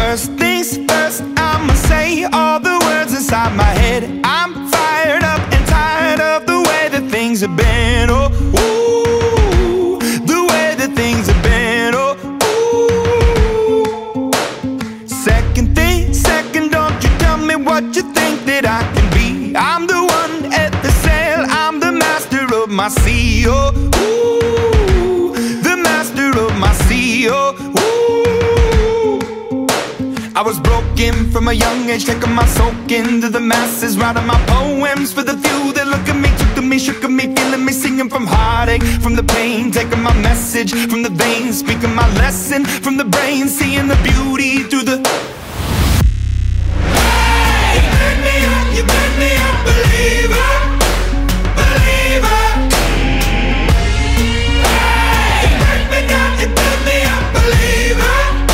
First things first, I'ma say all the words inside my head. I'm fired up and tired of the way that things have been. Oh, ooh, the way that things have been. Oh, ooh. Second thing, second, don't you tell me what you think that I can be. I'm the one at the sail, I'm the master of my sea. Oh, ooh, the master of my sea. Oh, ooh. I was broken from a young age, taking my soak into the masses, writing my poems for the few that look at me, took to me, shook at me, feeling me, singing from heartache, from the pain, taking my message from the veins, speaking my lesson from the brain, seeing the beauty through the. Hey, you burn me up, you burn me up, believer, believer. Hey, you burn me down, you burn me up, believer.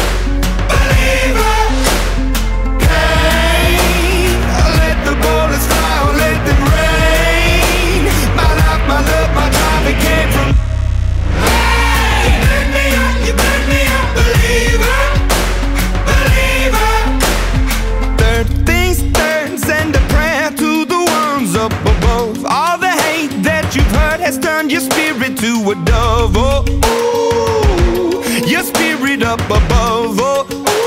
Has turned your spirit to a dove. Oh, ooh, your spirit up above. Oh,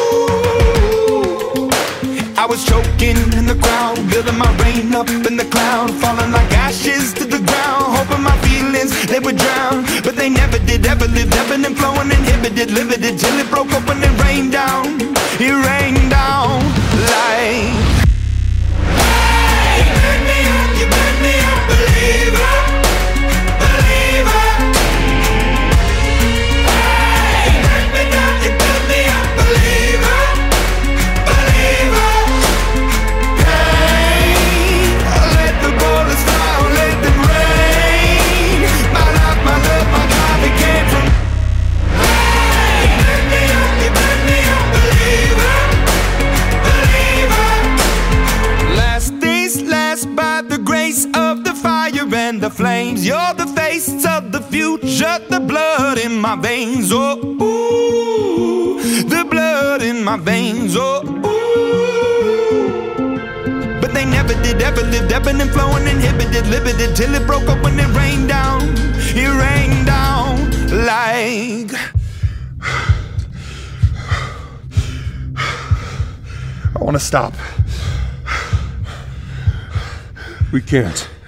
ooh. I was choking in the crowd, building my rain up in the cloud, falling like ashes to the ground, hoping my feelings they would drown, but they never did. Ever lived, ebbing and flowing, inhibited, limited, till it broke open and rained down. It rained down like. Hey, you burn me up, you burn me up, believer. And the flames, you're the face of the future, the blood in my veins. Oh, ooh, the blood in my veins. Oh, ooh. But they never did, ever lived, ebbing and flowing, inhibited, limited, till it broke open and rained down. It rained down like. I want to stop. We can't.